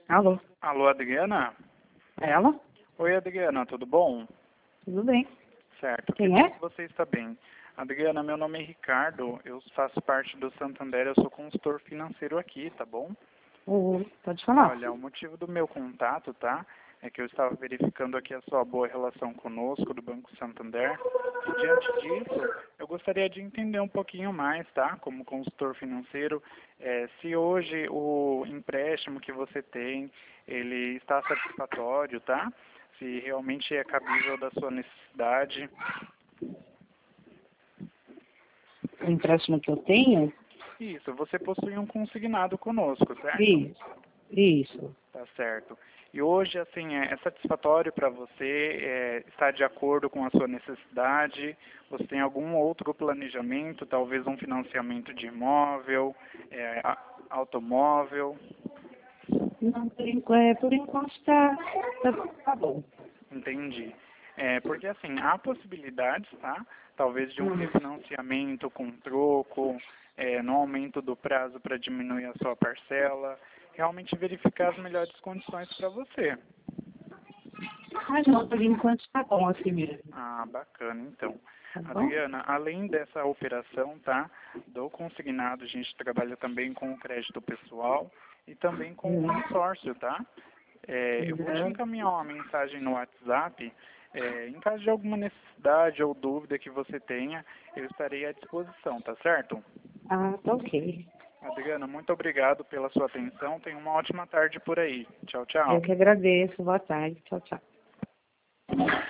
Alô? Alô, Adriana? Ela? Oi, Adriana, tudo bom? Tudo bem. Certo. Quem Que bom é? que você está bem. Adriana, meu nome é Ricardo, eu faço parte do Santander, eu sou consultor financeiro aqui, tá bom? Pode falar. Olha, o motivo do meu contato, tá? É que eu estava verificando aqui a sua boa relação conosco, do Banco Santander. E diante disso, eu gostaria de entender um pouquinho mais, tá? Como consultor financeiro, se hoje o empréstimo que você tem, ele está satisfatório, tá? Se realmente é cabível da sua necessidade. O empréstimo que eu tenho? Isso, você possui um consignado conosco, certo? Isso. Tá certo. E hoje, assim, é satisfatório para você? Está de acordo com a sua necessidade? Você tem algum outro planejamento, talvez um financiamento de imóvel, automóvel? Não, por enquanto tá bom. Entendi. Porque, assim, há possibilidades, tá? Talvez de um refinanciamento com troco, no aumento do prazo para diminuir a sua parcela, realmente verificar as melhores condições para você. Mas não, por enquanto tá bom assim mesmo. Ah, bacana, então. Tá bom? Adriana, além dessa operação, tá, do consignado, a gente trabalha também com o crédito pessoal e também com o consórcio, tá? Eu vou te encaminhar uma mensagem no WhatsApp. Em caso de alguma necessidade ou dúvida que você tenha, eu estarei à disposição, tá certo? Ah, tá ok. Adriana, muito obrigado pela sua atenção. Tenha uma ótima tarde por aí. Tchau, Eu tchau. que agradeço. Boa tarde. Tchau, tchau.